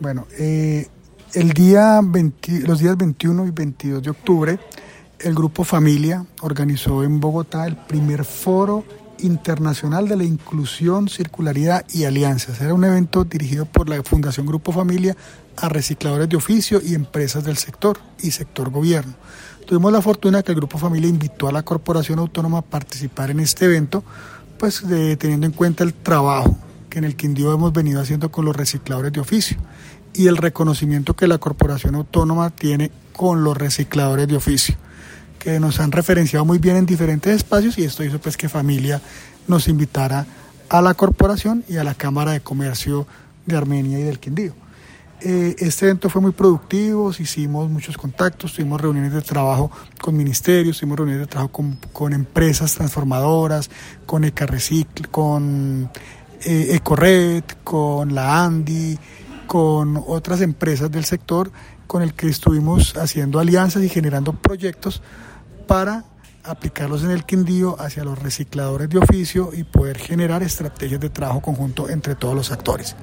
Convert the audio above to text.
Bueno, los días 21 y 22 de octubre, el Grupo Familia organizó en Bogotá el primer foro internacional de la inclusión, circularidad y alianzas. Era un evento dirigido por la Fundación Grupo Familia a recicladores de oficio y empresas del sector y sector gobierno. Tuvimos la fortuna que el Grupo Familia invitó a la Corporación Autónoma a participar en este evento, pues teniendo en cuenta el trabajo que en el Quindío hemos venido haciendo con los recicladores de oficio y el reconocimiento que la Corporación Autónoma tiene con los recicladores de oficio, que nos han referenciado muy bien en diferentes espacios, y esto hizo pues que Familia nos invitara a la corporación y a la Cámara de Comercio de Armenia y del Quindío. Este evento fue muy productivo, hicimos muchos contactos, tuvimos reuniones de trabajo con ministerios, tuvimos reuniones de trabajo con empresas transformadoras, con Ecarrecicl, con Ecored, con la ANDI, con otras empresas del sector, con el que estuvimos haciendo alianzas y generando proyectos para aplicarlos en el Quindío hacia los recicladores de oficio y poder generar estrategias de trabajo conjunto entre todos los actores.